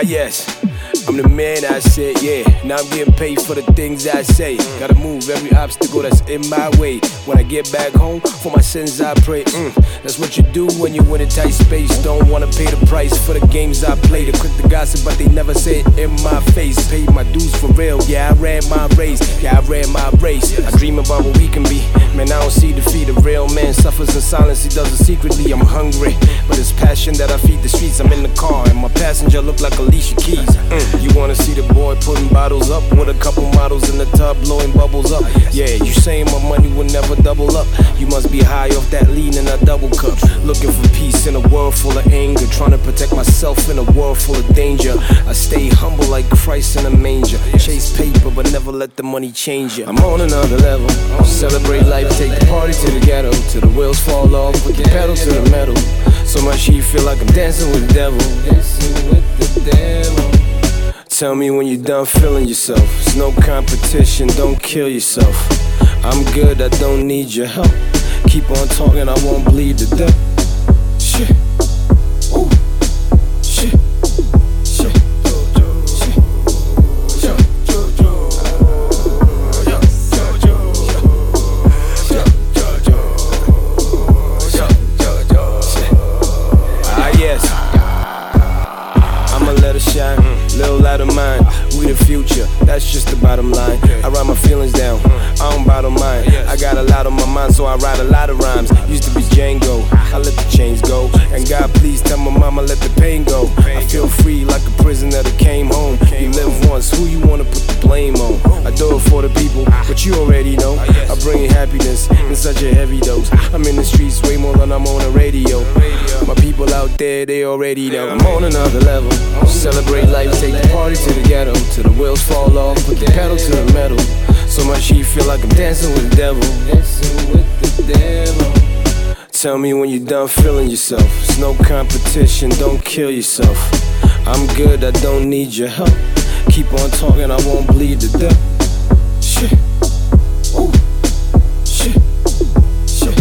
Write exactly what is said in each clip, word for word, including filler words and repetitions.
yes, I'm the man, I said, yeah. Now I'm getting paid for the things I say. Gotta move every obstacle that's in my way. When I get back home, for my sins I pray. mm. That's what you do when you in a tight space. Don't wanna pay the price for the games I play. They're quick to gossip, but they never say it in my face. Paid my dues for real, yeah, I ran my race. Yeah, I ran my race. I dream about what we can be. Man, I don't see defeat. A real man suffers in silence, he does it secretly. I'm hungry, but it's passion that I feed the streets. I'm in the car, and my passenger look like Alicia Keys. mm. You wanna see the boy putting bottles up with a couple models in the tub blowing bubbles up. Yeah, you saying my money will never double up. You must be high off that lean in a double cup. Looking for peace in a world full of anger. Trying to protect myself in a world full of danger. I stay humble like Christ in a manger. Chase paper but never let the money change you. I'm on another level. Celebrate life, take the party to the ghetto. Till the wheels fall off, put the pedal to the metal. So much heat, feel like I'm dancing with the devil. Dancing with the devil. Tell me when you're done feeling yourself. It's no competition, don't kill yourself. I'm good, I don't need your help. Keep on talking, I won't bleed to death. Shit. Ooh. Shit. Shit. Shit. Ah yes, I'ma let it shine. Little light of mine, we the future, that's just the bottom line. I write my feelings down, I don't bottle mine. I got a lot on my mind, so I write a lot of rhymes. Used to be Django, I let the chains go. And God please tell my mama let the pain go. I feel free like a prisoner that came home. You live once, who you wanna put the blame on? I do it for the people, but you already know. I bring happiness in such a heavy dose. I'm in the streets way more than I'm on the radio. My people out there, they already know. I'm on another level. Celebrate life, take the party to the ghetto. Till the wheels fall off, put the pedal to the metal. So much heat, feel like I'm dancing with the devil. Dancing with the devil. Tell me when you're done feeling yourself. It's no competition, don't kill yourself. I'm good, I don't need your help. Keep on talking, I won't bleed to death. Shit. Ooh. Shit. Shit.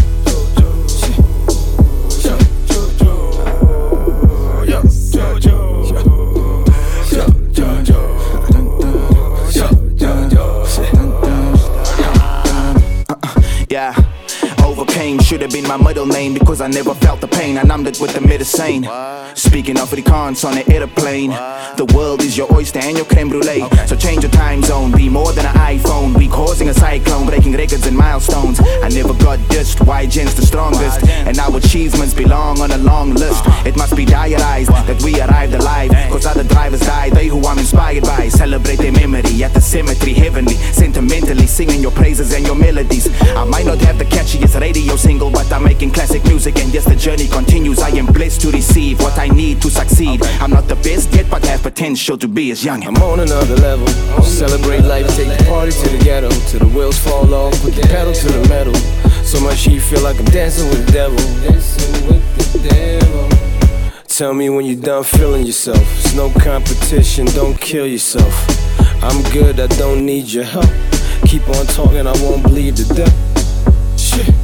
Yeah, overcame should have been my middle name, because I never felt the pain. I numbed it with the medicine. Speaking Afrikaans on an airplane. The world is your oyster and your creme brulee. So change your time zone, be more than an iPhone. We causing a cyclone, breaking records and milestones. I never got dissed, why Jen's the strongest. And our achievements belong on a long list. It must be diarized that we arrived alive, cause other drivers died, they who I'm inspired by. Celebrate their memory at the cemetery, heavenly. Sentimentally singing your praises and your melodies. I might not have the catchiest radio single, but I'm making classic music, and yes, the journey continues. I am blessed to receive what I need to succeed. I'm not the best yet, but have potential to be as young. I'm on another level. Celebrate life, take the party to the ghetto. Till the wheels fall off, put the pedal to the metal. So much heat, feel like I'm dancing with the devil. Dancing with the devil. Tell me when you're done feeling yourself. It's no competition, don't kill yourself. I'm good, I don't need your help. Keep on talking, I won't bleed to death. Shit.